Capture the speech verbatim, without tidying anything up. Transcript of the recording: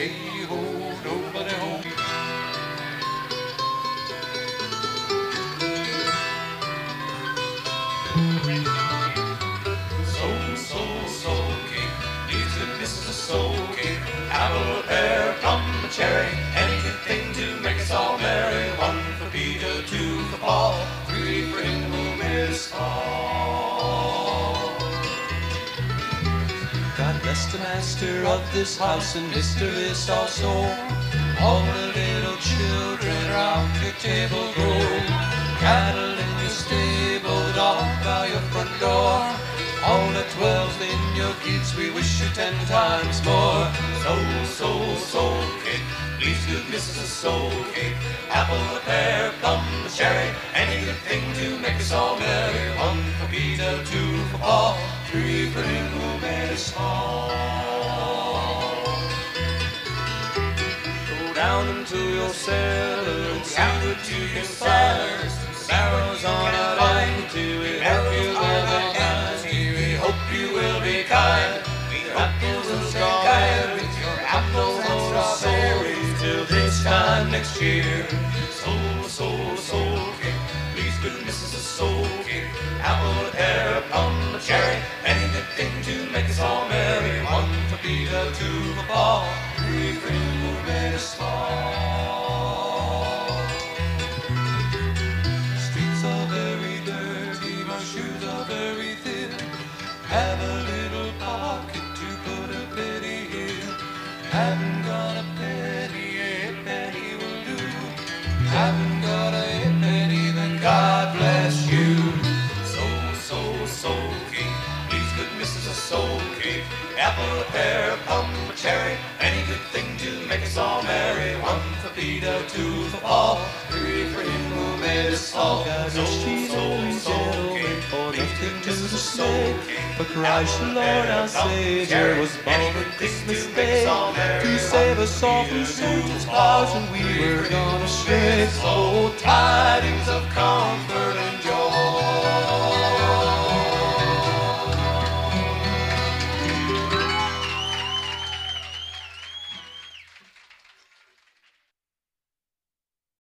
hey-ho, nobody home. So, so, soul cake, needs good missus a soul cake. Apple, a pear, plum, a cherry, any good thing to make us all merry. One for Peter, two for Paul, three for him who made us all. God bless the master of this house and Mister List also. All the little children round your table go. Cattle in your stable, dog by your front door. All the twelves in your kids, we wish you ten times more. Soul, soul, soul cake, please good missus a soul cake. Apple, a pear, plum, a cherry, any good thing to make us all merry. One for Peter, two for Paul, three for him who made us all. Go down into your cellar and see what you can find. Barrels on a line to it, help you with a hand. We hope you will be kind. Your apples and strawberries, with your apples and strawberries till this time next year. Soul, soul, soul cake, please good missus a soul cake. Apple, a pear, a plum, a cherry, any good thing to make us all merry. One for Peter, two for Paul, three for him who made us fall. Streets are very dirty, my shoes are very thin. Have a little pocket to put a penny in. Haven't got a penny, a penny will do. Haven't got a penny, then God bless you. Soul, soul, soul cake, please good missus a soul cake. Apple, a pear, a plum, a cherry, any good thing to make us all merry. One for Peter, two for Paul, three for him who made us all. Soul, soul, soul cake, please good missus a soul cake. For Christ the Lord our Savior was born on Christmas Day to save us all from Satan's powers, and we were gone astray. Oh, tidings of comfort